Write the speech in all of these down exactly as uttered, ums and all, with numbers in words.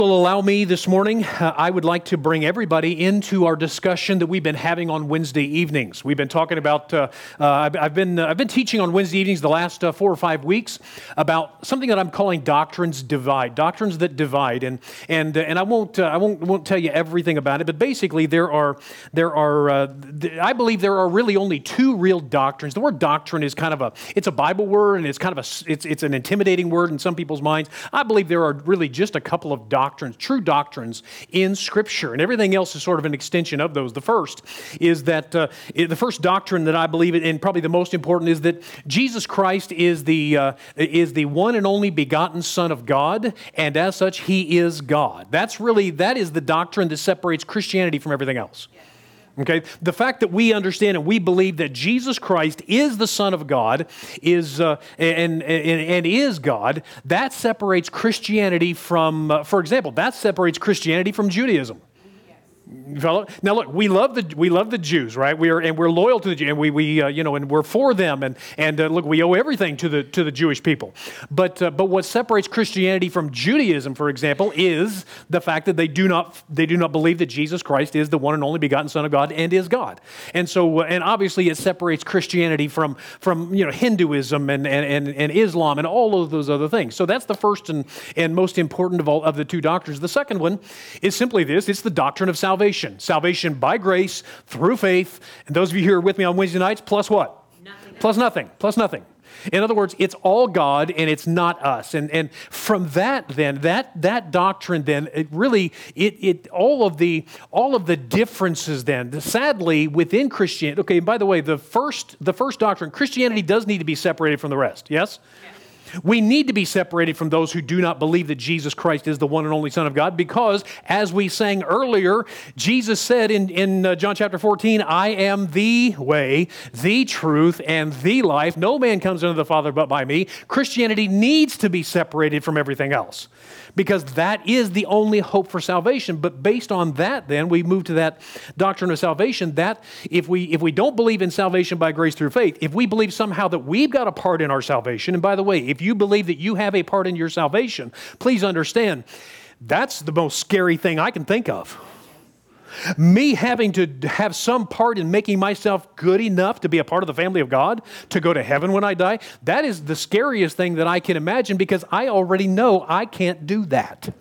Will allow me this morning, uh, I would like to bring everybody into our discussion that we've been having on Wednesday evenings. We've been talking about, uh, uh, I've, I've been uh, I've been teaching on Wednesday evenings the last uh, four or five weeks about something that I'm calling doctrines divide, doctrines that divide, and and uh, and I won't uh, I won't won't tell you everything about it, but basically there are there are uh, th- I believe there are really only two real doctrines. The word doctrine is kind of a it's a Bible word, and it's kind of a it's it's an intimidating word in some people's minds. I believe there are really just a couple of doctrines. Doctrines, true doctrines in Scripture, and everything else is sort of an extension of those. The first is that uh, the first doctrine that I believe, and probably the most important, is that Jesus Christ is the uh, is the one and only begotten Son of God, and as such, He is God. That's really that is the doctrine that separates Christianity from everything else. Okay, the fact that we understand and we believe that Jesus Christ is the Son of God is uh, and, and and is God, that separates Christianity from, uh, for example, that separates Christianity from Judaism. Fellow, now look, we love the we love the Jews, right? We are and we're loyal to the Jews, and we we uh, you know, and we're for them, and and uh, look, we owe everything to the to the Jewish people. But uh, but what separates Christianity from Judaism, for example, is the fact that they do not they do not believe that Jesus Christ is the one and only begotten Son of God and is God. And so uh, and obviously it separates Christianity from from you know Hinduism and and and, and Islam and all of those other things. So that's the first and and most important of all of the two doctrines. The second one is simply this: it's the doctrine of salvation. Salvation. Salvation by grace, through faith. And those of you who are with me on Wednesday nights, plus what? Nothing. Plus nothing. Plus nothing. In other words, it's all God and it's not us. And and from that then, that that doctrine then, it really, it it all of the all of the differences then, sadly, within Christianity. Okay, by the way, the first the first doctrine, Christianity does need to be separated from the rest, yes? Yes. We need to be separated from those who do not believe that Jesus Christ is the one and only Son of God, because, as we sang earlier, Jesus said in, in uh, John chapter fourteen, I am the way, the truth, and the life. No man comes unto the Father but by me. Christianity needs to be separated from everything else, because that is the only hope for salvation. But based on that, then, we move to that doctrine of salvation, that if we if we don't believe in salvation by grace through faith, if we believe somehow that we've got a part in our salvation, and by the way, if you believe that you have a part in your salvation, please understand, that's the most scary thing I can think of. Me having to have some part in making myself good enough to be a part of the family of God, to go to heaven when I die, that is the scariest thing that I can imagine, because I already know I can't do that.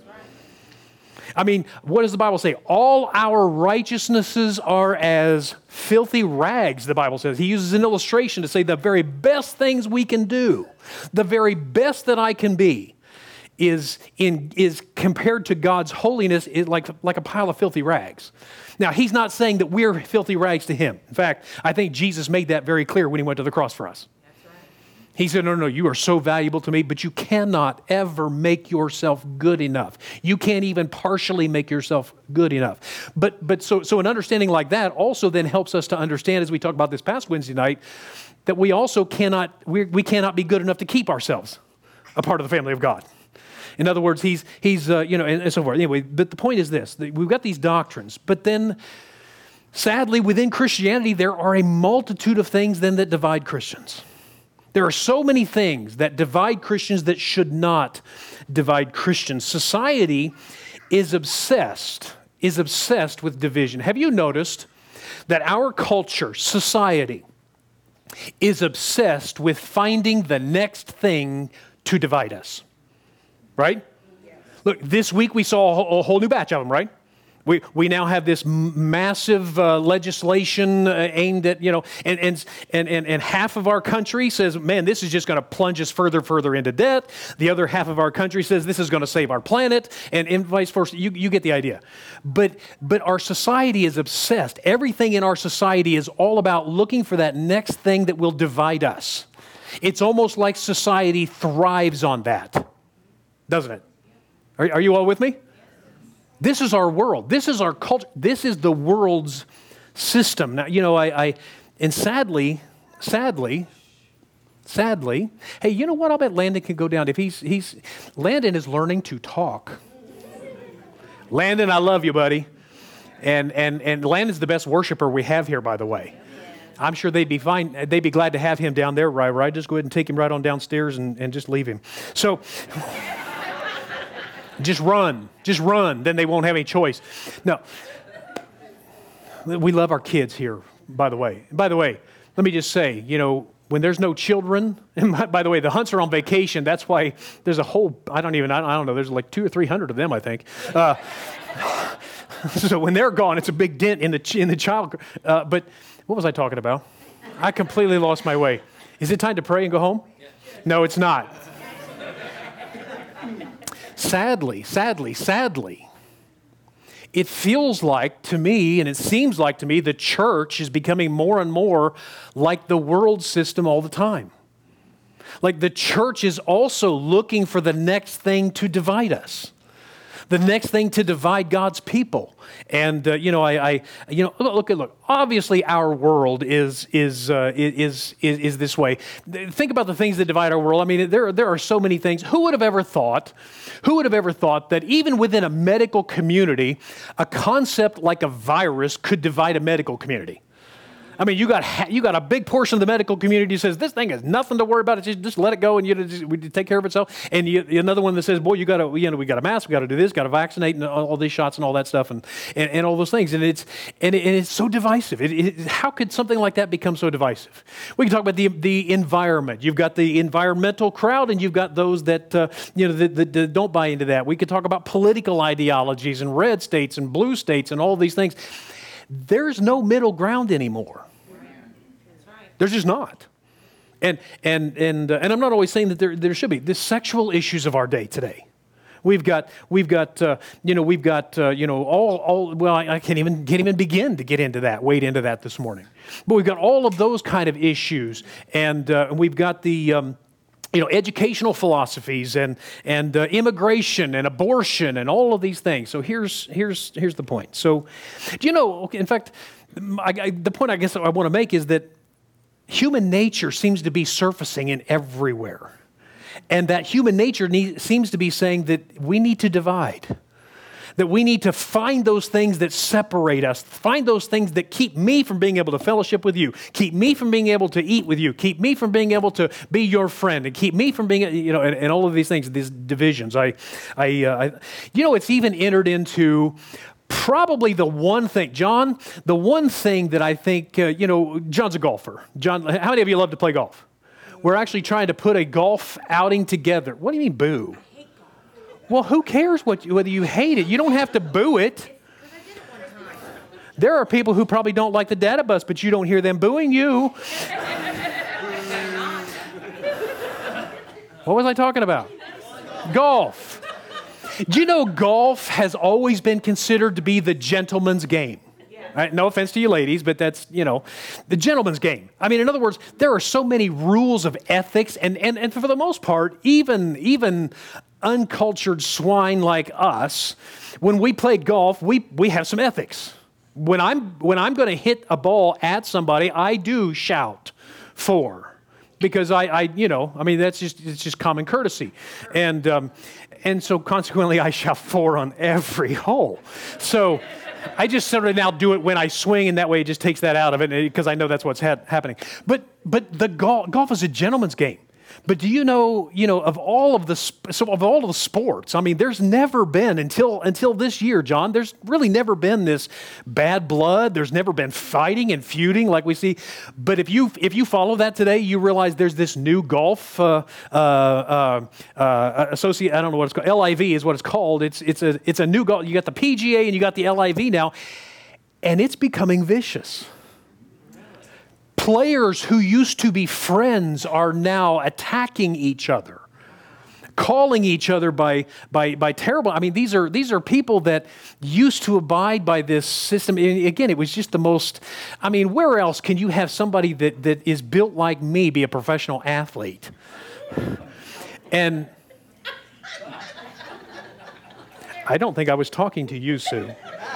I mean, what does the Bible say? All our righteousnesses are as filthy rags, the Bible says. He uses an illustration to say the very best things we can do, the very best that I can be, is in is compared to God's holiness is like, like a pile of filthy rags. Now, he's not saying that we're filthy rags to him. In fact, I think Jesus made that very clear when he went to the cross for us. He said, no, no, no, you are so valuable to me, but you cannot ever make yourself good enough. You can't even partially make yourself good enough. But but so so an understanding like that also then helps us to understand, as we talked about this past Wednesday night, that we also cannot, we we cannot be good enough to keep ourselves a part of the family of God. In other words, he's, he's uh, you know, and, and so forth. Anyway, but the point is this, we've got these doctrines, but then sadly within Christianity, there are a multitude of things then that divide Christians. There are so many things that divide Christians that should not divide Christians. Society is obsessed, is obsessed with division. Have you noticed that our culture, society, is obsessed with finding the next thing to divide us? Right? Yes. Look, this week we saw a whole, a whole new batch of them, right? We we now have this m- massive uh, legislation uh, aimed at, you know, and, and and and and half of our country says, man, this is just going to plunge us further, further into debt. The other half of our country says this is going to save our planet, and, and vice versa. You you get the idea. But but our society is obsessed. Everything in our society is all about looking for that next thing that will divide us. It's almost like society thrives on that, doesn't it? Are, are you all with me? This is our world. This is our culture. This is the world's system. Now, you know, I, I and sadly, sadly, sadly, hey, you know what? I'll bet Landon can go down. If he's, he's, Landon is learning to talk. Landon, I love you, buddy. And, and, and Landon's the best worshiper we have here, by the way. I'm sure they'd be fine. They'd be glad to have him down there, right? Right? Just go ahead and take him right on downstairs and, and just leave him. So... Just run. Just run. Then they won't have any choice. No. We love our kids here, by the way. By the way, let me just say, you know, when there's no children, and by, by the way, the Hunts are on vacation. That's why there's a whole, I don't even, I don't, I don't know, there's like two or three hundred of them, I think. Uh, so when they're gone, it's a big dent in the in the child. Uh, but what was I talking about? I completely lost my way. Is it time to pray and go home? No, it's not. Sadly, sadly, sadly, it feels like to me, and it seems like to me, the church is becoming more and more like the world system all the time. Like the church is also looking for the next thing to divide us, the next thing to divide God's people. And uh, you know, I, I, you know, look, look, look. Obviously, our world is is uh, is is is this way. Think about the things that divide our world. I mean, there there are so many things. Who would have ever thought? Who would have ever thought that even within a medical community, a concept like a virus could divide a medical community? I mean, you got you got a big portion of the medical community that says this thing is nothing to worry about. It's just, just let it go and you know, just, we take care of itself. And you, another one that says, boy, you got to you know we got a mask, we got to do this, got to vaccinate, and all, all these shots and all that stuff, and and, and all those things. And it's and, it, and it's so divisive. It, it, how could something like that become so divisive? We can talk about the the environment. You've got the environmental crowd, and you've got those that uh, you know that, that, that don't buy into that. We could talk about political ideologies and red states and blue states and all these things. There's no middle ground anymore. There's just not. And and and uh, and I'm not always saying that there there should be. The sexual issues of our day today. We've got we've got uh, you know we've got uh, you know all all well I, I can't even can't even begin to get into that wade into that this morning. But we've got all of those kind of issues, and uh, we've got the um, you know educational philosophies and and uh, immigration and abortion and all of these things. So here's here's here's the point. So do you know? Okay, in fact, I, I, the point I guess I want to make is that human nature seems to be surfacing in everywhere. And that human nature need, seems to be saying that we need to divide. That we need to find those things that separate us. Find those things that keep me from being able to fellowship with you. Keep me from being able to eat with you. Keep me from being able to be your friend. And keep me from being, you know, and, and all of these things, these divisions. I, I, uh, I, you know, it's even entered into probably the one thing, John, the one thing that I think, uh, you know, John's a golfer. John, how many of you love to play golf? We're actually trying to put a golf outing together. What do you mean boo? I hate golf. Well, who cares what you, whether you hate it? You don't have to boo it. There are people who probably don't like the data bus, but you don't hear them booing you. What was I talking about? Golf. Do you know golf has always been considered to be the gentleman's game? Right? No offense to you ladies, but that's, you know, the gentleman's game. I mean, in other words, there are so many rules of ethics, and, and, and for the most part, even, even uncultured swine like us, when we play golf, we, we have some ethics. When I'm, when I'm going to hit a ball at somebody, I do shout for. Because I, I, you know, I mean, that's just, it's just common courtesy. And, um, and so consequently, I shout four on every hole. So I just sort of now do it when I swing, and that way it just takes that out of it because I know that's what's ha- happening. But, but the golf, golf is a gentleman's game. But do you know, you know, of all of the so of all of the sports, I mean, there's never been until until this year, John, there's really never been this bad blood. There's never been fighting and feuding like we see. But if you if you follow that today, you realize there's this new golf uh, uh, uh, uh, associate. I don't know what it's called. L I V is what it's called. It's it's a it's a new golf. You got the P G A and you got the L I V now, and it's becoming vicious. Players who used to be friends are now attacking each other, calling each other by, by, by terrible. I mean, these are, these are people that used to abide by this system. And again, it was just the most, I mean, where else can you have somebody that, that is built like me be a professional athlete? And I don't think I was talking to you, Sue.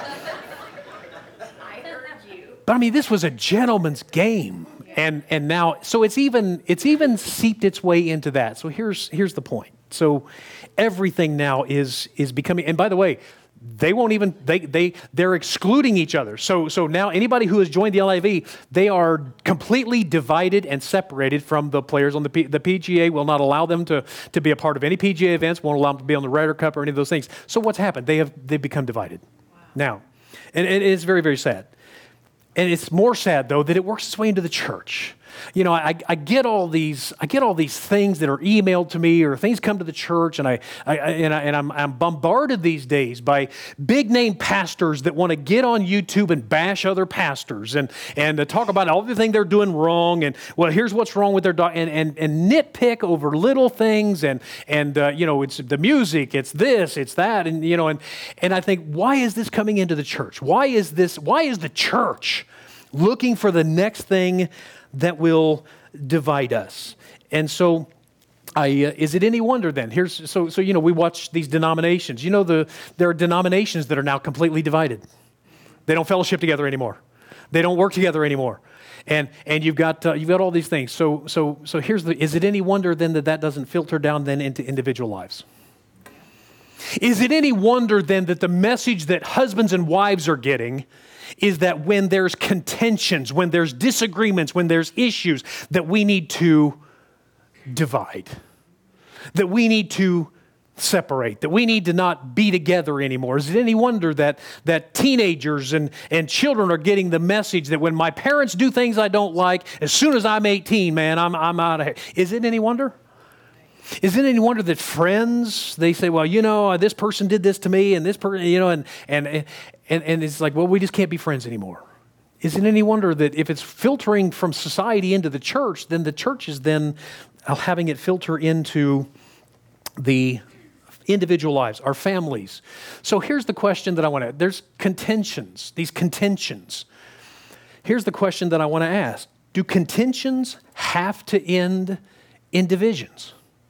But I mean, this was a gentleman's game, and and now, so it's even it's even seeped its way into that. So here's here's the point. So everything now is is becoming. And by the way, they won't even, they, they, they're excluding each other. So, so now anybody who has joined the L I V, they are completely divided and separated from the players on the P, the P G A will not allow them to, to be a part of any P G A events, won't allow them to be on the Ryder Cup or any of those things. So what's happened? They have, they've become divided. Wow. Now, and, and it's very, very sad. And it's more sad, though, that it works its way into the church. You know, I, I get all these, I get all these things that are emailed to me, or things come to the church, and I, I and, I, and I'm, I'm bombarded these days by big name pastors that want to get on YouTube and bash other pastors and and to talk about everything they're doing wrong, and well, here's what's wrong with their dog, and and and nitpick over little things, and and uh, you know, it's the music, it's this, it's that, and you know, and and I think, why is this coming into the church? Why is this? Why is the church looking for the next thing that will divide us? And so, I, uh, is it any wonder then? Here's so so you know, we watch these denominations. You know, the there are denominations that are now completely divided. They don't fellowship together anymore. They don't work together anymore. And and you've got uh, you've got all these things. So so so here's the. Is it any wonder then that that doesn't filter down then into individual lives? Is it any wonder then that the message that husbands and wives are getting is that when there's contentions, when there's disagreements, when there's issues, that we need to divide, that we need to separate, that we need to not be together anymore? Is it any wonder that that teenagers and, and children are getting the message that when my parents do things I don't like, as soon as I'm eighteen, man, I'm, I'm out of here? Is it any wonder? Is it any wonder that friends, they say, well, you know, this person did this to me, and this person, you know, and and and and it's like, well, we just can't be friends anymore. Is it any wonder that if it's filtering from society into the church, then the church is then having it filter into the individual lives, our families? So here's the question that I want to, there's contentions, these contentions. Here's the question that I want to ask. Do contentions have to end in divisions?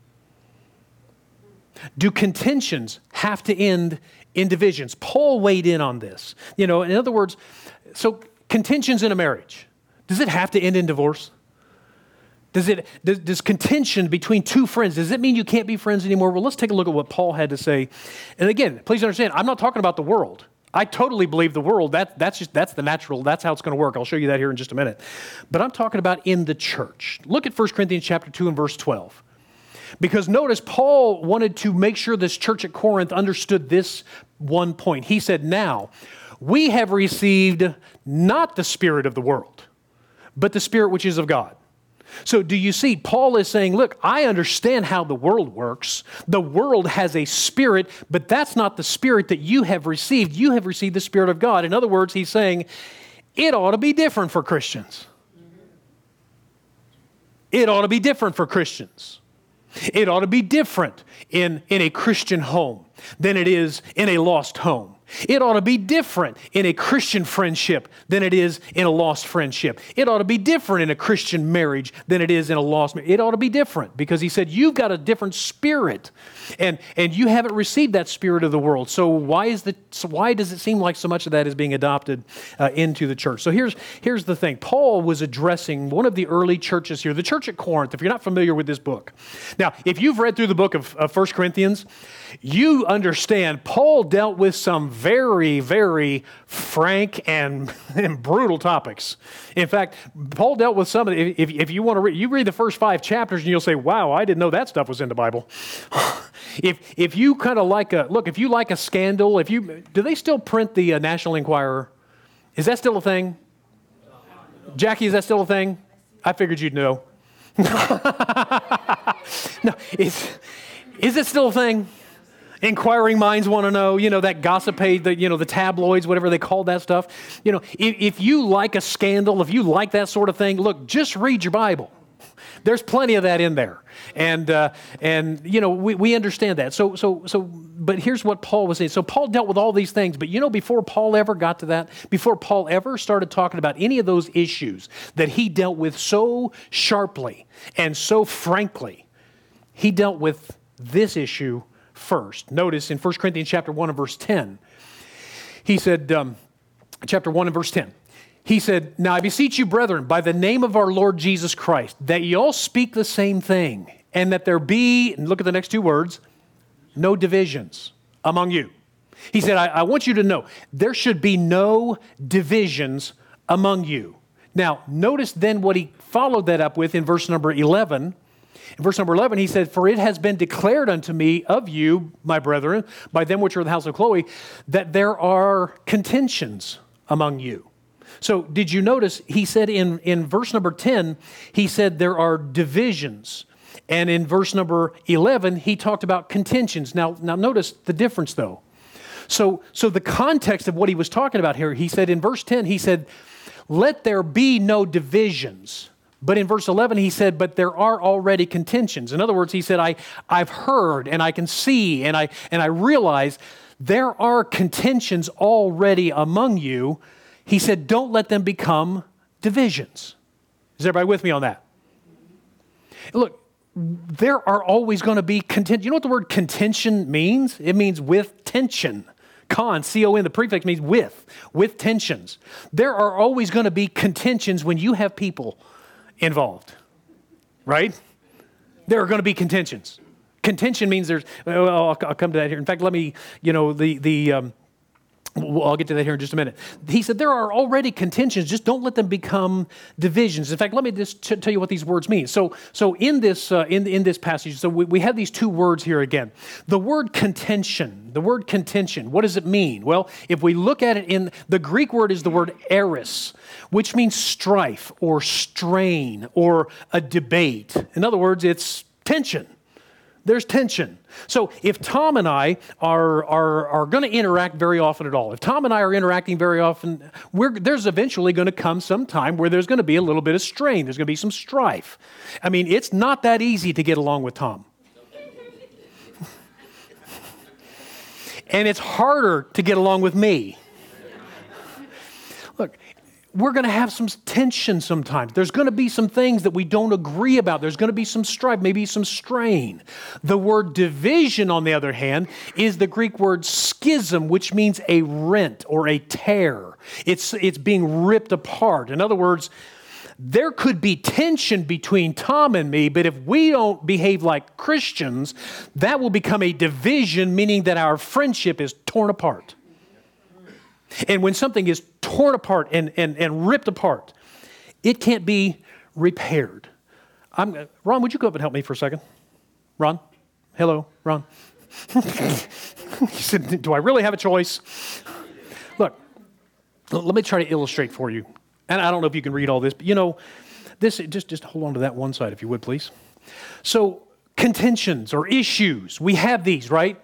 Do contentions have to end in divisions? Paul weighed in on this. You know, in other words, so contentions in a marriage, does it have to end in divorce? Does it, does, does contention between two friends, does it mean you can't be friends anymore? Well, let's take a look at what Paul had to say. And again, please understand, I'm not talking about the world. I totally believe the world, that, that's just, that's the natural, that's how it's going to work. I'll show you that here in just a minute. But I'm talking about in the church. Look at First Corinthians chapter two and verse twelve. Because notice, Paul wanted to make sure this church at Corinth understood this one point. He said, now, we have received not the spirit of the world, but the Spirit which is of God. So do you see, Paul is saying, look, I understand how the world works. The world has a spirit, but that's not the spirit that you have received. You have received the Spirit of God. In other words, he's saying, it ought to be different for Christians. It ought to be different for Christians. It ought to be different in, in a Christian home than it is in a lost home. It ought to be different in a Christian friendship than it is in a lost friendship. It ought to be different in a Christian marriage than it is in a lost marriage. It ought to be different because he said, you've got a different spirit and, and you haven't received that spirit of the world. So why is the so why does it seem like so much of that is being adopted uh, into the church? So here's, here's the thing. Paul was addressing one of the early churches here, the church at Corinth, if you're not familiar with this book. Now, if you've read through the book of, of First Corinthians, you understand Paul dealt with some very, very frank and, and brutal topics. In fact, Paul dealt with some of the, if, if you want to read, you read the first five chapters and you'll say, wow, I didn't know that stuff was in the Bible. if if you kind of like a, look, if you like a scandal, if you, do they still print the uh, National Enquirer? Is that still a thing? Jackie, is that still a thing? I figured you'd know. No, is, is it still a thing? Inquiring minds want to know, you know, that gossip page, the, you know, the tabloids, whatever they call that stuff. You know, if, if you like a scandal, if you like that sort of thing, look, just read your Bible. There's plenty of that in there. And, uh, and you know, we, we understand that. So, so, so, but here's what Paul was saying. So Paul dealt with all these things, but you know, before Paul ever got to that, before Paul ever started talking about any of those issues that he dealt with so sharply and so frankly, he dealt with this issue first. Notice in First Corinthians chapter one and verse ten, he said, um, chapter one and verse ten, he said, now I beseech you, brethren, by the name of our Lord Jesus Christ, that ye all speak the same thing, and that there be, and look at the next two words, no divisions among you. He said, I, I want you to know there should be no divisions among you. Now, notice then what he followed that up with in verse number eleven. In verse number eleven, he said, for it has been declared unto me of you, my brethren, by them which are of the house of Chloe, that there are contentions among you. So did you notice he said in, in verse number ten, he said there are divisions. And in verse number eleven, he talked about contentions. Now, now notice the difference though. So, so the context of what he was talking about here, he said in verse ten, he said, let there be no divisions. But in verse eleven, he said, but there are already contentions. In other words, he said, I, I've heard and I can see and I, and I realize there are contentions already among you. He said, don't let them become divisions. Is everybody with me on that? Look, there are always going to be contention. You know what the word contention means? It means with tension. Con, C O N, the prefix means with, with tensions. There are always going to be contentions when you have people involved, right? There are going to be contentions. Contention means there's, well, I'll, I'll come to that here. In fact, let me, you know, the, the, um, well, I'll get to that here in just a minute. He said there are already contentions, just don't let them become divisions. In fact, let me just t- tell you what these words mean. So, so in this uh, in in this passage, so we, we have these two words here again. The word contention, the word contention, what does it mean? Well, if we look at it in the Greek word is the word eris, which means strife or strain or a debate. In other words, it's tension. There's tension. So if Tom and I are, are, are going to interact very often at all, if Tom and I are interacting very often, we're, there's eventually going to come some time where there's going to be a little bit of strain. There's going to be some strife. I mean, it's not that easy to get along with Tom. And it's harder to get along with me. Look, we're going to have some tension sometimes. There's going to be some things that we don't agree about. There's going to be some strife, maybe some strain. The word division, on the other hand, is the Greek word schism, which means a rent or a tear. It's, it's being ripped apart. In other words, there could be tension between Tom and me, but if we don't behave like Christians, that will become a division, meaning that our friendship is torn apart. And when something is torn apart and, and, and ripped apart, it can't be repaired. I'm, Ron, would you go up and help me for a second? Ron? Hello, Ron? He said, do I really have a choice? Look, let me try to illustrate for you. And I don't know if you can read all this, but you know, this just, just hold on to that one side if you would, please. So contentions or issues, we have these, right?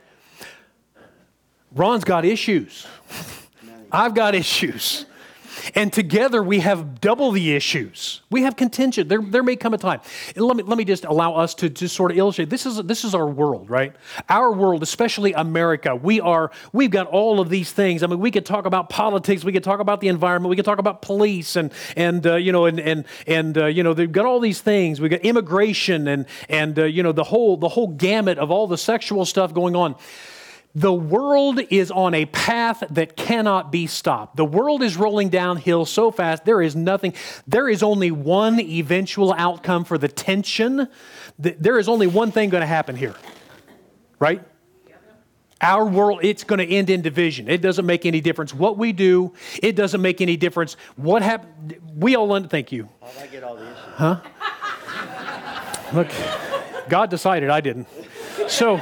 Ron's got issues. I've got issues. And together we have double the issues. We have contention. There, there may come a time. And let me, let me just allow us to just sort of illustrate. This is, this is our world, right? Our world, especially America. We are, we've got all of these things. I mean, we could talk about politics. We could talk about the environment. We could talk about police and, and uh, you know, and, and, and uh, you know, they've got all these things. We've got immigration and, and uh, you know, the whole, the whole gamut of all the sexual stuff going on. The world is on a path that cannot be stopped. The world is rolling downhill so fast, there is nothing. There is only one eventual outcome for the tension. There is only one thing going to happen here, right? Our world, it's going to end in division. It doesn't make any difference what we do. It doesn't make any difference what happened. We all, un- thank you. How'd I get all these? Huh? Look, God decided, I didn't. So...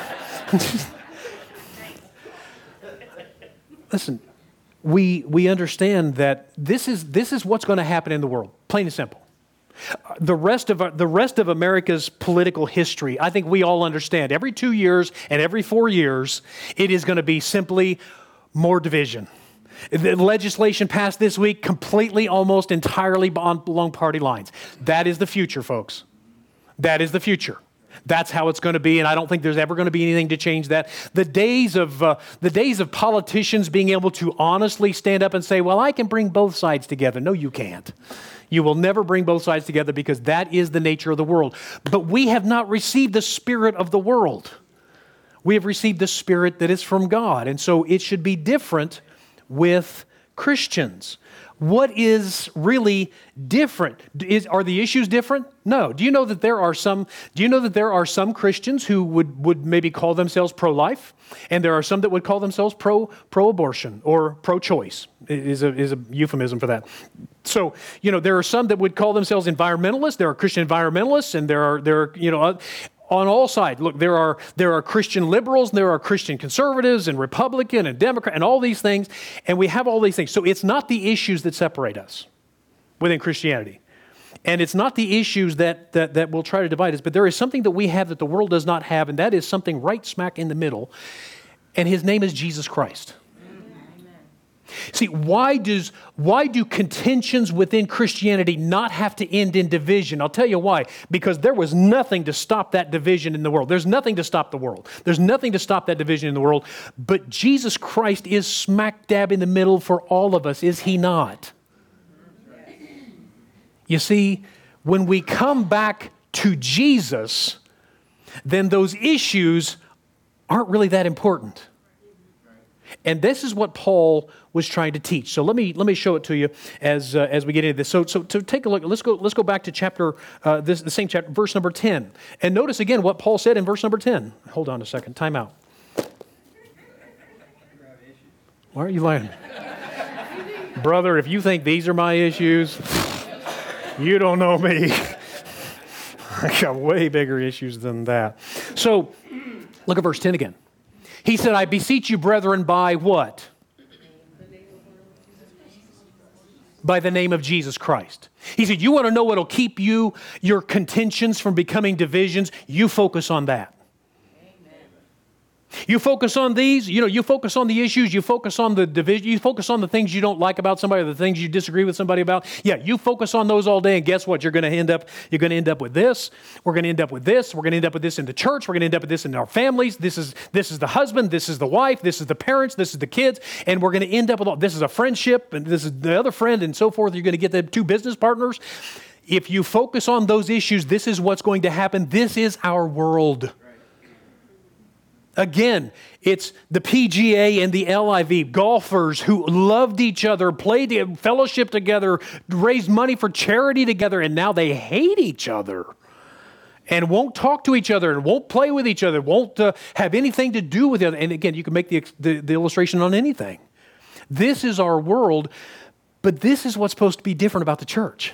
Listen, we we understand that this is this is what's going to happen in the world, plain and simple. The rest of the rest of America's political history, I think we all understand. Every two years and every four years, it is going to be simply more division. The legislation passed this week completely, almost entirely along party lines. That is the future, folks. That is the future. That's how it's going to be, and I don't think there's ever going to be anything to change that. The days of uh, the days of politicians being able to honestly stand up and say, well, I can bring both sides together. No, you can't. You will never bring both sides together because that is the nature of the world. But we have not received the spirit of the world. We have received the spirit that is from God, and so it should be different with Christians. what is really different? Is, are the issues different? No. Do you know that there are some, do you know that there are some Christians who would, would maybe call themselves pro-life, and there are some that would call themselves pro, pro-abortion or pro-choice is a, is a euphemism for that. So, you know, there are some that would call themselves environmentalists. There are Christian environmentalists, and there are, there are, you know, uh, on all sides. Look, there are there are Christian liberals, and there are Christian conservatives, and Republican, and Democrat, and all these things, and we have all these things. So it's not the issues that separate us within Christianity, and it's not the issues that that that will try to divide us, but there is something that we have that the world does not have, and that is something right smack in the middle, and His name is Jesus Christ. See, why does why do contentions within Christianity not have to end in division? I'll tell you why. Because there was nothing to stop that division in the world. There's nothing to stop the world. There's nothing to stop that division in the world. But Jesus Christ is smack dab in the middle for all of us, is He not? You see, when we come back to Jesus, then those issues aren't really that important. And this is what Paul was trying to teach. So let me let me show it to you as uh, as we get into this. So so to take a look, let's go let's go back to chapter uh, this the same chapter, verse number ten, and notice again what Paul said in verse number ten. Hold on a second, time out. Why are you lying, brother? If you think these are my issues, you don't know me. I got way bigger issues than that. So look at verse ten again. He said, I beseech you, brethren, by what? By the name of Jesus Christ. He said, you want to know what will keep you, your contentions from becoming divisions? You focus on that. You focus on these, you know, you focus on the issues, you focus on the division, you focus on the things you don't like about somebody, or the things you disagree with somebody about. Yeah, you focus on those all day, and guess what? You're going to end up, you're going to end up with this. We're going to end up with this. We're going to end up with this in the church. We're going to end up with this in our families. This is this is the husband. This is the wife. This is the parents. This is the kids. And we're going to end up with all, this is a friendship, and this is the other friend, and so forth. You're going to get the two business partners. If you focus on those issues, this is what's going to happen. This is our world. Again, it's the P G A and the L I V, golfers who loved each other, played fellowship together, raised money for charity together, and now they hate each other and won't talk to each other and won't play with each other, won't uh, have anything to do with the other. And again, you can make the, the, the illustration on anything. This is our world, but this is what's supposed to be different about the church.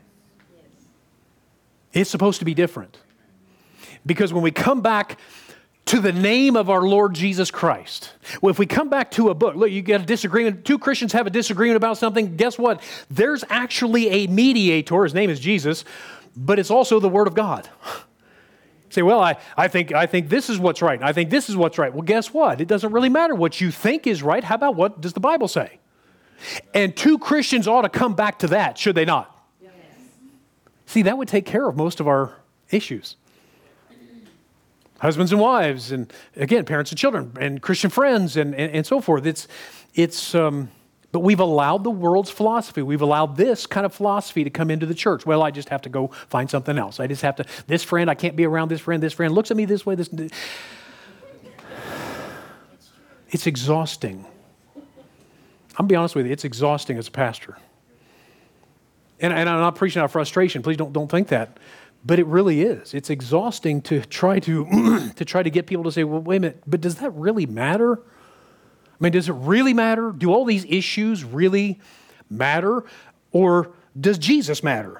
It's supposed to be different. Because when we come back to the name of our Lord Jesus Christ. Well, if we come back to a book, look, you get a disagreement, two Christians have a disagreement about something, guess what? There's actually a mediator, his name is Jesus, but it's also the Word of God. You say, well, I, I think I think this is what's right. I think this is what's right. Well, guess what? It doesn't really matter what you think is right. How about what does the Bible say? And two Christians ought to come back to that, should they not? Yes. See, that would take care of most of our issues. Husbands and wives, and again, parents and children, and Christian friends, and, and, and so forth. It's, it's, um, but we've allowed the world's philosophy. We've allowed this kind of philosophy to come into the church. Well, I just have to go find something else. I just have to, this friend, I can't be around this friend. This friend looks at me this way. This. It's exhausting. I'm going to be honest with you. It's exhausting as a pastor. And, and I'm not preaching out of frustration. Please don't, don't think that. But it really is. It's exhausting to try to to try to get people to say, well, wait a minute, but does that really matter? I mean, does it really matter? Do all these issues really matter? Or does Jesus matter?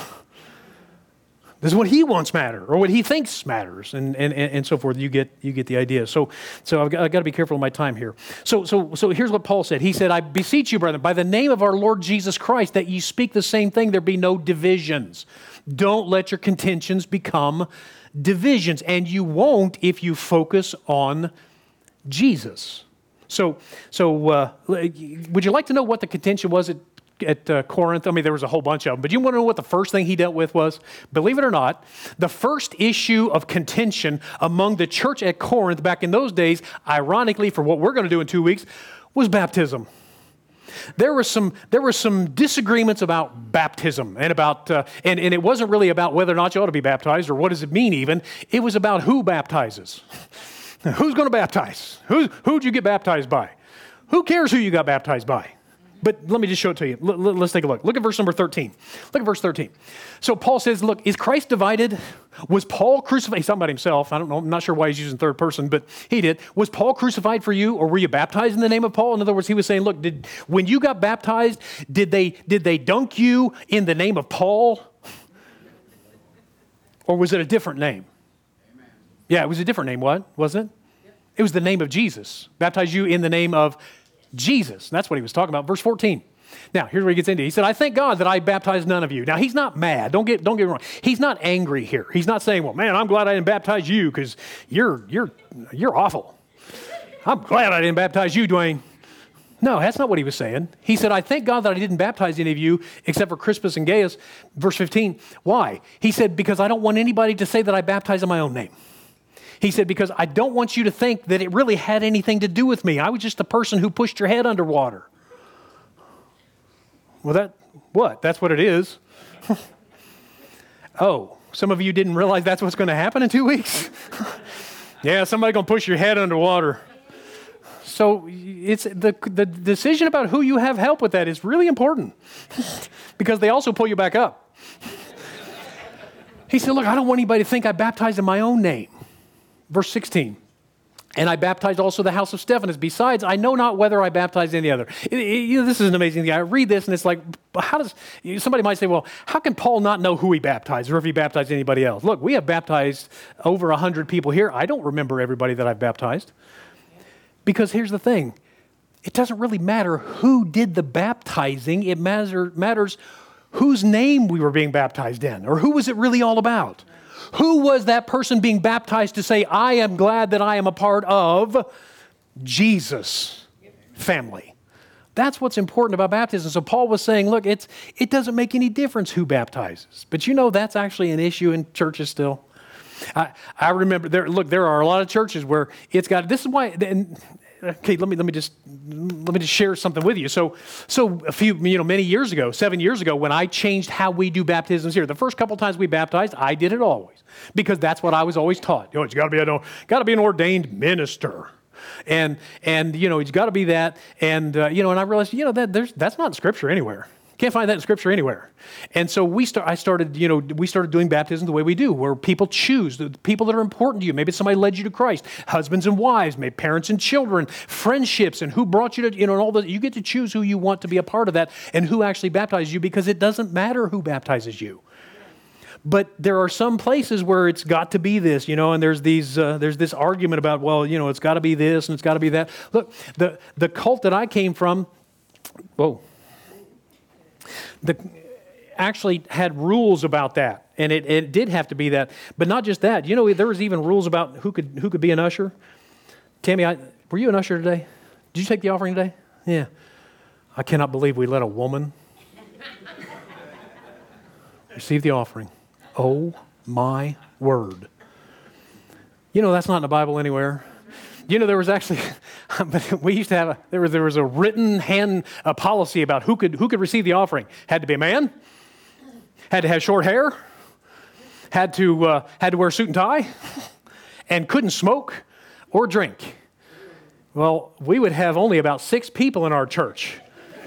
Does what he wants matter, or what he thinks matters, and and, and so forth? You get you get the idea. So so I've got, I've got to be careful of my time here. So so so here's what Paul said. He said, "I beseech you, brethren, by the name of our Lord Jesus Christ, that ye speak the same thing. There be no divisions. Don't let your contentions become divisions, and you won't if you focus on Jesus." So so uh, would you like to know what the contention was at? At uh, Corinth? I mean, there was a whole bunch of them, but you want to know what the first thing he dealt with was? Believe it or not, the first issue of contention among the church at Corinth back in those days, ironically, for what we're going to do in two weeks, was baptism. There were some there were some disagreements about baptism, and about uh, and, and it wasn't really about whether or not you ought to be baptized or what does it mean even. It was about who baptizes. Who's going to baptize? Who who'd you get baptized by? Who cares who you got baptized by? But let me just show it to you. L- l- let's take a look. Look at verse number thirteen. Look at verse thirteen. So Paul says, look, is Christ divided? Was Paul crucified? He's talking about himself. I don't know. I'm not sure why he's using third person, but he did. Was Paul crucified for you, or were you baptized in the name of Paul? In other words, he was saying, look, did when you got baptized, did they did they dunk you in the name of Paul? Or was it a different name? Amen. Yeah, it was a different name, what? Wasn't it? Yep. It was the name of Jesus. Baptized you in the name of Jesus. That's what he was talking about. Verse fourteen. Now, here's where he gets into it. He said, I thank God that I baptized none of you. Now, he's not mad. Don't get, don't get me wrong. He's not angry here. He's not saying, well, man, I'm glad I didn't baptize you because you're, you're, you're awful. I'm glad I didn't baptize you, Dwayne. No, that's not what he was saying. He said, I thank God that I didn't baptize any of you except for Crispus and Gaius. Verse fifteen. Why? He said, because I don't want anybody to say that I baptized in my own name. He said, because I don't want you to think that it really had anything to do with me. I was just the person who pushed your head underwater. Well, that, what? That's what it is. Oh, some of you didn't realize that's what's going to happen in two weeks? Yeah, somebody's going to push your head underwater. So it's the, the decision about who you have help with that is really important because they also pull you back up. He said, look, I don't want anybody to think I baptized in my own name. Verse sixteen, and I baptized also the house of Stephanas. Besides, I know not whether I baptized any other. It, it, you know, this is an amazing thing. I read this and it's like, how does, somebody might say, well, how can Paul not know who he baptized or if he baptized anybody else? Look, we have baptized over one hundred people here. I don't remember everybody that I've baptized. Because here's the thing. It doesn't really matter who did the baptizing. It matter, matters whose name we were being baptized in or who was it really all about. Who was that person being baptized to say, I am glad that I am a part of Jesus' family? That's what's important about baptism. So Paul was saying, look, it's it doesn't make any difference who baptizes. But you know that's actually an issue in churches still. I, I remember, there. look, there are a lot of churches where it's got, this is why, and, okay, let me let me just let me just share something with you. So, so a few, you know, many years ago, seven years ago, when I changed how we do baptisms here, the first couple times we baptized, I did it always because that's what I was always taught. You know, it's got to be a got to be an ordained minister, and and you know, it's got to be that, and uh, you know, and I realized, you know, that there's that's not in Scripture anywhere. Can't find that in Scripture anywhere. And so we start. I started, you know, we started doing baptism the way we do, where people choose the people that are important to you. Maybe somebody led you to Christ, husbands and wives, maybe parents and children, friendships, and who brought you to, you know, and all that. You get to choose who you want to be a part of that and who actually baptizes you, because it doesn't matter who baptizes you. But there are some places where it's got to be this, you know, and there's these, uh, there's this argument about, well, you know, it's got to be this and it's got to be that. Look, the the cult that I came from, whoa. The, actually had rules about that, and it, it did have to be that. But not just that. You know, there was even rules about who could who could be an usher. Tammy, I, were you an usher today? Did you take the offering today? Yeah. I cannot believe we let a woman receive the offering. Oh, my word. You know, that's not in the Bible anywhere. You know, there was actually, we used to have a, there was there was a written hand a policy about who could who could receive the offering. Had to be a man, had to have short hair, had to uh, had to wear a suit and tie, and couldn't smoke or drink. Well, we would have only about six people in our church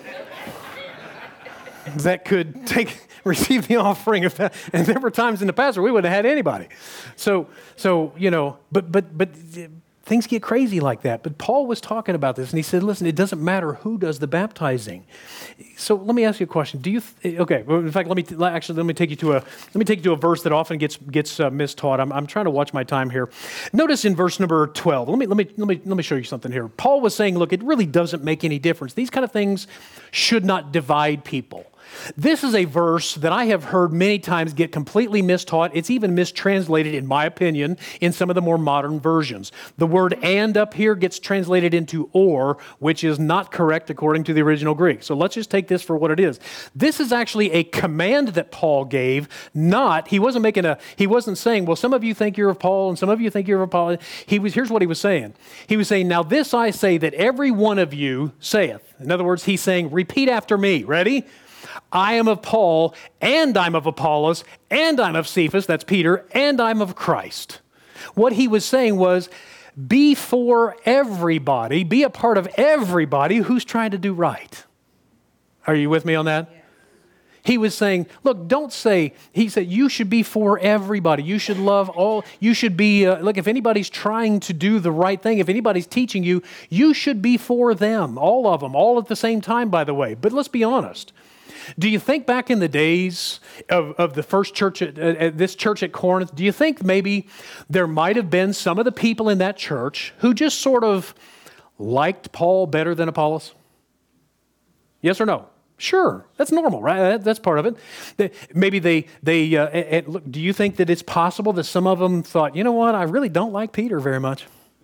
that could take receive the offering. If that, and there were times in the past where we wouldn't have had anybody. So so you know, but but but. Things get crazy like that. But Paul was talking about this, and he said, listen, it doesn't matter who does the baptizing. So let me ask you a question. Do you, th- okay, well, in fact, let me, t- actually, let me take you to a, let me take you to a verse that often gets gets uh, mistaught. I'm, I'm trying to watch my time here. Notice in verse number twelve, let me, let me, let me, let me show you something here. Paul was saying, look, it really doesn't make any difference. These kind of things should not divide people. This is a verse that I have heard many times get completely mistaught. It's even mistranslated, in my opinion, in some of the more modern versions. The word and up here gets translated into or, which is not correct according to the original Greek. So let's just take this for what it is. This is actually a command that Paul gave, not, he wasn't making a, he wasn't saying, well, some of you think you're of Paul and some of you think you're of Paul. He was, here's what he was saying. He was saying, now this I say that every one of you saith. In other words, he's saying, repeat after me. Ready? I am of Paul, and I'm of Apollos, and I'm of Cephas, that's Peter, and I'm of Christ. What he was saying was, be for everybody, be a part of everybody who's trying to do right. Are you with me on that? He was saying, look, don't say, he said, you should be for everybody. You should love all, you should be, uh, look, if anybody's trying to do the right thing, if anybody's teaching you, you should be for them, all of them, all at the same time, by the way. But let's be honest. Do you think back in the days of, of the first church, at, at this church at Corinth, do you think maybe there might have been some of the people in that church who just sort of liked Paul better than Apollos? Yes or no? Sure, that's normal, right? That, that's part of it. They, maybe they, they uh, and, and look, do you think that it's possible that some of them thought, you know what, I really don't like Peter very much?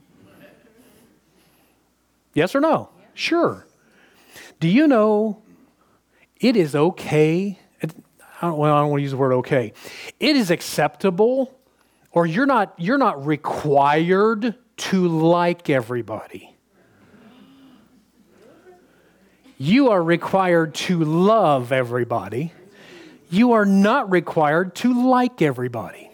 Yes or no? Yeah. Sure. Do you know it is okay, it, I don't, well, I don't want to use the word okay. It is acceptable, or you're not, you're not required to like everybody. You are required to love everybody. You are not required to like everybody.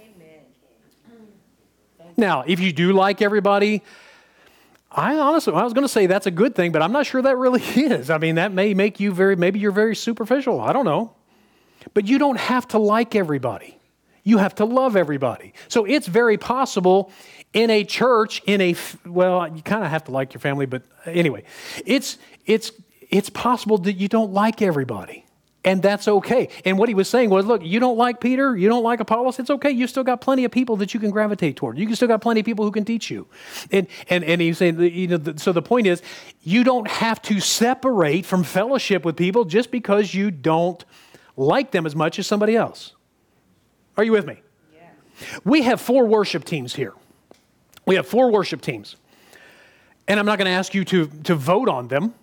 Now, if you do like everybody, I honestly, I was going to say that's a good thing, but I'm not sure that really is. I mean, that may make you very, maybe you're very superficial. I don't know. But you don't have to like everybody. You have to love everybody. So it's very possible in a church, in a, well, you kind of have to like your family, but anyway, it's, it's, It's possible that you don't like everybody, and that's okay. And what he was saying was, look, you don't like Peter, you don't like Apollos, it's okay. You still got plenty of people that you can gravitate toward. You can still got plenty of people who can teach you. And and and he's saying, you know, the, so the point is, you don't have to separate from fellowship with people just because you don't like them as much as somebody else. Are you with me? Yeah. We have four worship teams here. We have four worship teams, and I'm not going to ask you to to vote on them.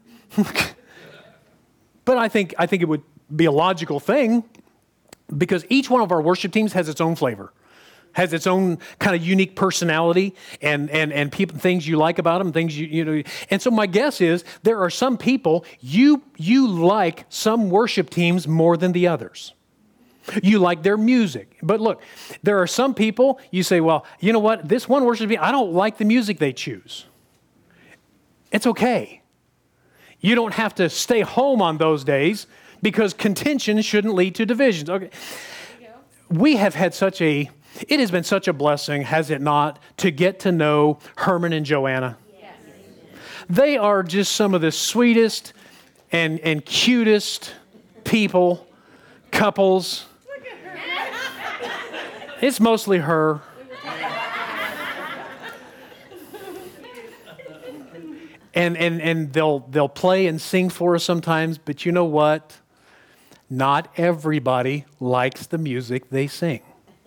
But I think I think it would be a logical thing because each one of our worship teams has its own flavor, has its own kind of unique personality and and and people, things you like about them, things you you know. And so my guess is there are some people you you like some worship teams more than the others. You like their music. But look, there are some people you say, well, you know what? This one worship team, I don't like the music they choose. It's okay. You don't have to stay home on those days because contention shouldn't lead to divisions. Okay. We have had such a, it has been such a blessing, has it not, to get to know Herman and Joanna. Yes. They are just some of the sweetest and, and cutest people, couples. It's mostly her. And, and and they'll they'll play and sing for us sometimes, but you know what? Not everybody likes the music they sing.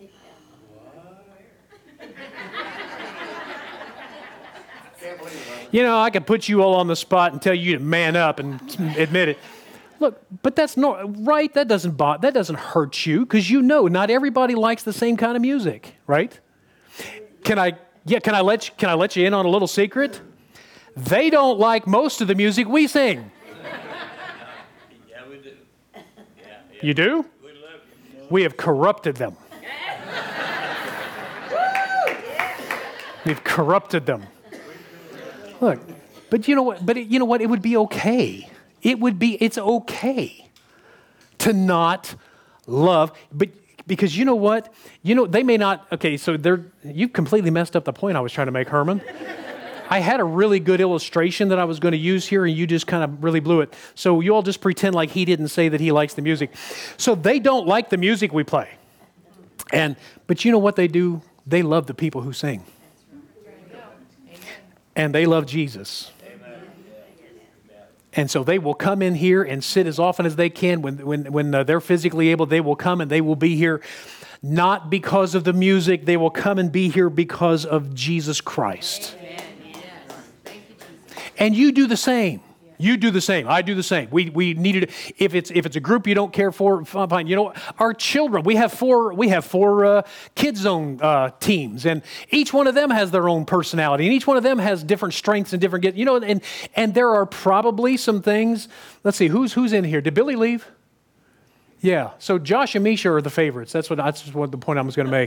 You know, I could put you all on the spot and tell you to man up and admit it. Look, but that's not right. That doesn't bother, that doesn't hurt you because you know not everybody likes the same kind of music, right? Can I yeah? Can I let you, can I let you in on a little secret? They don't like most of the music we sing. Yeah, we do. Yeah, yeah. You do? We love you. We have corrupted them. We've corrupted them. Look, but you know what? But it, you know what? It would be okay. It would be. It's okay to not love, but because you know what? You know they may not. Okay, so they're. You've completely messed up the point I was trying to make, Herman. I had a really good illustration that I was going to use here, and you just kind of really blew it. So you all just pretend like he didn't say that he likes the music. So they don't like the music we play. And but you know what they do? They love the people who sing. And they love Jesus. And so they will come in here and sit as often as they can. When, when, when uh, they're physically able, they will come and they will be here not because of the music. They will come and be here because of Jesus Christ. Amen. And you do the same. You do the same. I do the same. We we needed if it's if it's a group you don't care for, fine. You know, our children. We have four. We have four uh, kids zone uh, teams, and each one of them has their own personality, and each one of them has different strengths and different. You know, and and there are probably some things. Let's see, who's who's in here? Did Billy leave? Yeah. So Josh and Misha are the favorites. That's what that's what the point I was going to make.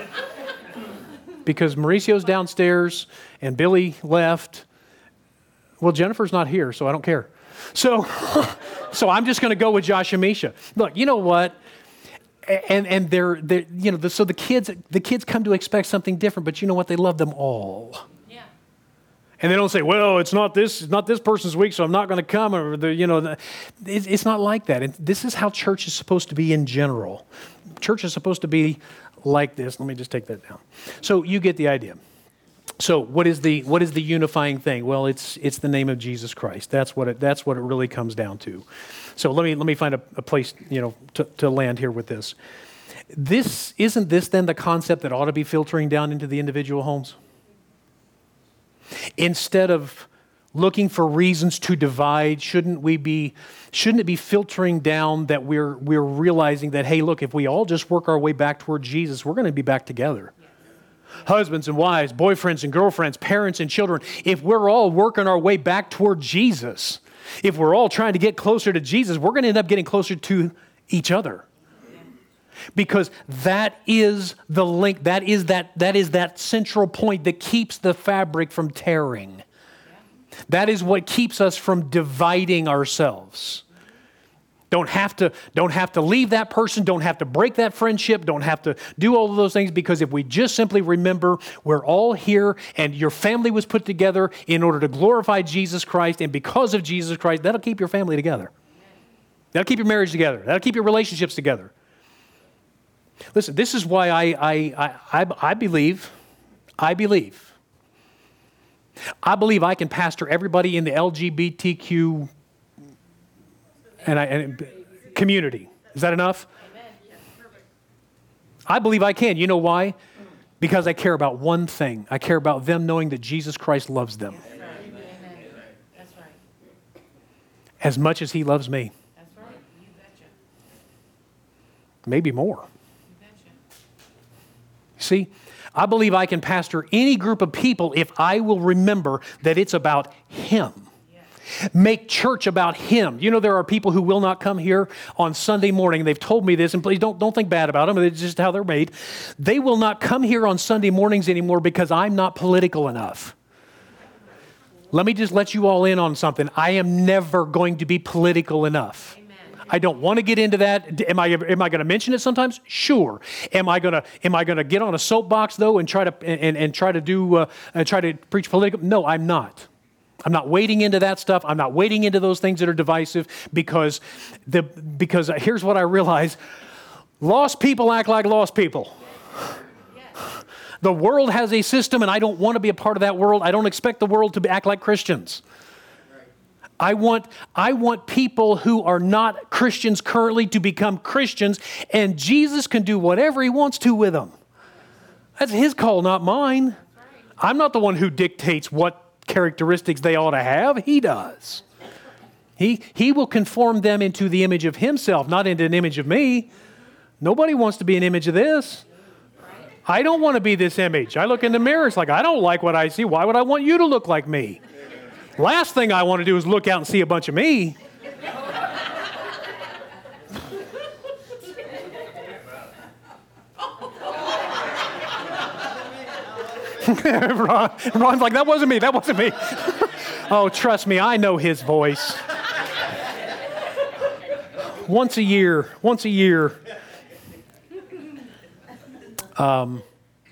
Because Mauricio's downstairs and Billy left. Well, Jennifer's not here, so I don't care. So, so I'm just going to go with Josh and Misha. Look, you know what? And and they're, they're you know, the, so the kids the kids come to expect something different, but you know what? They love them all. Yeah. And they don't say, well, it's not this it's not this person's week, so I'm not going to come. Or the, you know, the, it's, it's not like that. And this is how church is supposed to be in general. Church is supposed to be like this. Let me just take that down. So you get the idea. So what is the what is the unifying thing? Well, it's it's the name of Jesus Christ. That's what it that's what it really comes down to. So let me let me find a, a place, you know, to, to land here with this. This isn't this then the concept that ought to be filtering down into the individual homes? Instead of looking for reasons to divide, shouldn't we be shouldn't it be filtering down that we're we're realizing that, hey, look, if we all just work our way back toward Jesus, we're going to be back together. Husbands and wives, boyfriends and girlfriends, parents and children, if we're all working our way back toward Jesus, if we're all trying to get closer to Jesus, we're going to end up getting closer to each other. Because that is the link, that is that, that is that central point that keeps the fabric from tearing. That is what keeps us from dividing ourselves. Don't have to, don't have to leave that person, don't have to break that friendship, don't have to do all of those things, because if we just simply remember we're all here and your family was put together in order to glorify Jesus Christ, and because of Jesus Christ, that'll keep your family together. That'll keep your marriage together. That'll keep your relationships together. Listen, this is why I, I, I, I, I believe, I believe, I believe I can pastor everybody in the L G B T Q And I and community. Is that enough? I believe I can. You know why? Because I care about one thing. I care about them knowing that Jesus Christ loves them. That's right. That's right. As much as he loves me. That's right. You betcha. Maybe more. You betcha. See, I believe I can pastor any group of people if I will remember that it's about him. Make church about him. You know, there are people who will not come here on Sunday morning. They've told me this, and please don't, don't think bad about them. It's just how they're made. They will not come here on Sunday mornings anymore because I'm not political enough. Let me just let you all in on something. I am never going to be political enough. Amen. I don't want to get into that. Am I am I going to mention it sometimes? Sure. Am I going to am I going to get on a soapbox though and try to and, and try to do uh, and try to preach political? No, I'm not. I'm not wading into that stuff. I'm not wading into those things that are divisive, because the because here's what I realize. Lost people act like lost people. The world has a system, and I don't want to be a part of that world. I don't expect the world to act like Christians. I want, I want people who are not Christians currently to become Christians, and Jesus can do whatever he wants to with them. That's his call, not mine. I'm not the one who dictates what characteristics they ought to have. He does. He, he will conform them into the image of himself, not into an image of me. Nobody wants to be an image of this. I don't want to be this image. I look in the mirror, it's like, I don't like what I see. Why would I want you to look like me? Last thing I want to do is look out and see a bunch of me. Ron, Ron's like, that wasn't me, that wasn't me. Oh, trust me, I know his voice. Once a year, once a year. Um,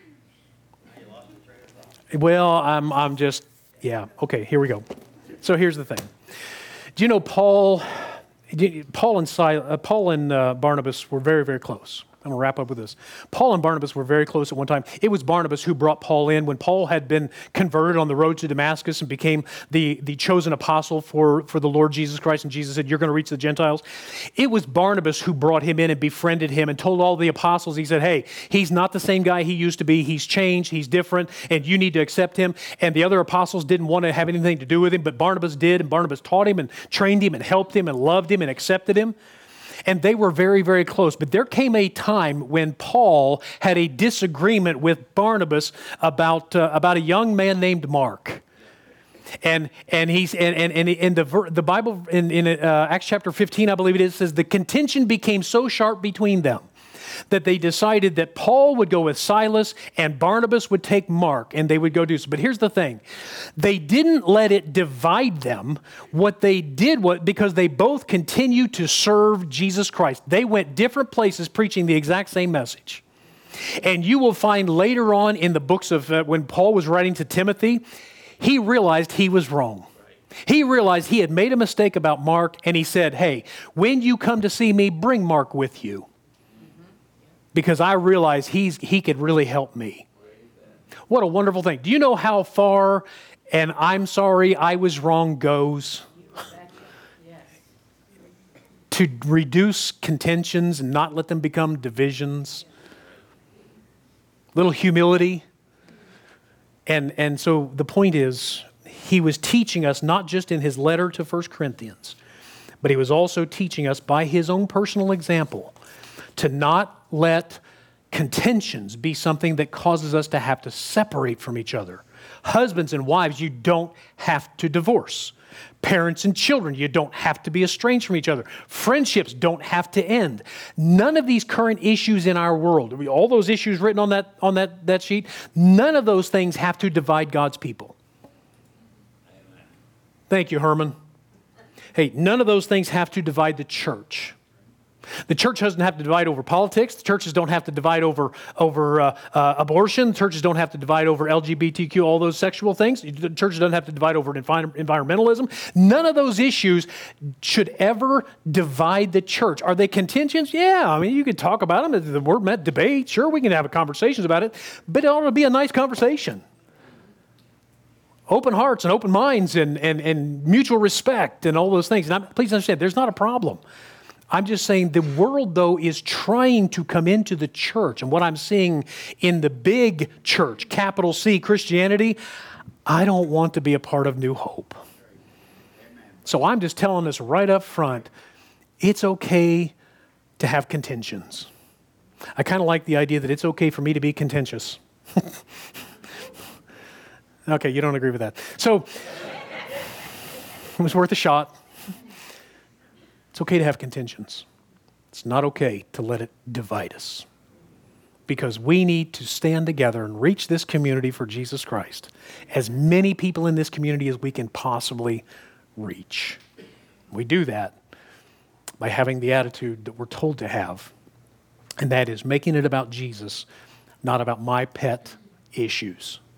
well, I'm, I'm just, yeah, okay, here we go. So here's the thing. Do you know Paul, Paul and, Sil, uh, Paul and uh, Barnabas were very, very close. I'm going to wrap up with this. Paul and Barnabas were very close at one time. It was Barnabas who brought Paul in when Paul had been converted on the road to Damascus and became the, the chosen apostle for, for the Lord Jesus Christ. And Jesus said, you're going to reach the Gentiles. It was Barnabas who brought him in and befriended him and told all the apostles, he said, hey, he's not the same guy he used to be. He's changed. He's different. And you need to accept him. And the other apostles didn't want to have anything to do with him, but Barnabas did. And Barnabas taught him and trained him and helped him and loved him and accepted him. And they were very, very close. But there came a time when Paul had a disagreement with Barnabas about, uh, about a young man named Mark. And and he's and and and in the the Bible in in uh, Acts chapter fifteen, I believe it is, says the contention became so sharp between them that they decided that Paul would go with Silas and Barnabas would take Mark, and they would go do so. But here's the thing. They didn't let it divide them. What they did was, because they both continued to serve Jesus Christ, they went different places preaching the exact same message. And you will find later on in the books of uh, when Paul was writing to Timothy, he realized he was wrong. He realized he had made a mistake about Mark, and he said, hey, when you come to see me, bring Mark with you. Because I realize he's, he could really help me. What a wonderful thing. Do you know how far and I'm sorry I was wrong goes? To reduce contentions and not let them become divisions. Little humility. And, and so the point is, he was teaching us not just in his letter to First Corinthians, but he was also teaching us by his own personal example to not let contentions be something that causes us to have to separate from each other. Husbands and wives, you don't have to divorce. Parents and children, you don't have to be estranged from each other. Friendships don't have to end. None of these current issues in our world, all those issues written on that, on that, that sheet, none of those things have to divide God's people. Thank you, Herman. Hey, none of those things have to divide the church. The church doesn't have to divide over politics. The churches don't have to divide over, over uh, uh, abortion. The churches don't have to divide over L G B T Q, all those sexual things. The church doesn't have to divide over envi- environmentalism. None of those issues should ever divide the church. Are they contentions? Yeah, I mean, you can talk about them. The word meant debate. Sure, we can have conversations about it, but it ought to be a nice conversation. Open hearts and open minds and, and, and mutual respect and all those things. And I'm, please understand, there's not a problem. I'm just saying the world, though, is trying to come into the church. And what I'm seeing in the big church, capital C, Christianity, I don't want to be a part of New Hope. So I'm just telling us right up front, it's okay to have contentions. I kind of like the idea that it's okay for me to be contentious. Okay, you don't agree with that. So it was worth a shot. It's okay to have contentions. It's not okay to let it divide us. Because we need to stand together and reach this community for Jesus Christ. As many people in this community as we can possibly reach. We do that by having the attitude that we're told to have. And that is making it about Jesus, not about my pet issues.